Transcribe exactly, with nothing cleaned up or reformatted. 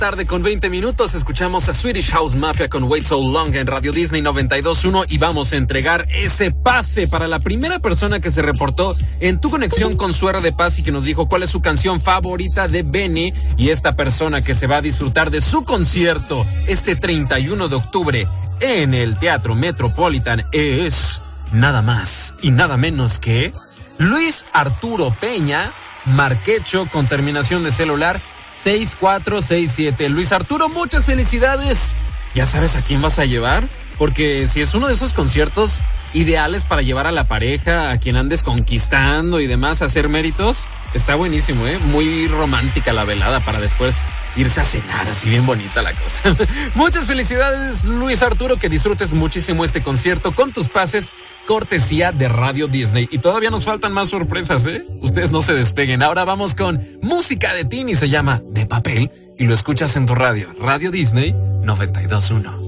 tarde con veinte minutos. Escuchamos a Swedish House Mafia con Wait So Long en Radio Disney noventa y dos punto uno y vamos a entregar ese pase para la primera persona que se reportó en Tu Conexión con Suero de Paz y que nos dijo cuál es su canción favorita de Benny, y esta persona que se va a disfrutar de su concierto este treinta y uno de octubre en el Teatro Metropolitan es nada más y nada menos que Luis Arturo Peña Marquecho, con terminación de celular seis cuatro seis siete. Luis Arturo, muchas felicidades. ¿Ya sabes a quién vas a llevar? Porque si es uno de esos conciertos ideales para llevar a la pareja, a quien andes conquistando y demás, hacer méritos, está buenísimo, ¿eh? Muy romántica la velada para después irse a cenar, así bien bonita la cosa. Muchas felicidades, Luis Arturo, que disfrutes muchísimo este concierto con tus pases, cortesía de Radio Disney. Y todavía nos faltan más sorpresas, ¿eh? Ustedes no se despeguen. Ahora vamos con música de Tini, se llama De Papel, y lo escuchas en tu radio, Radio Disney noventa y dos punto uno.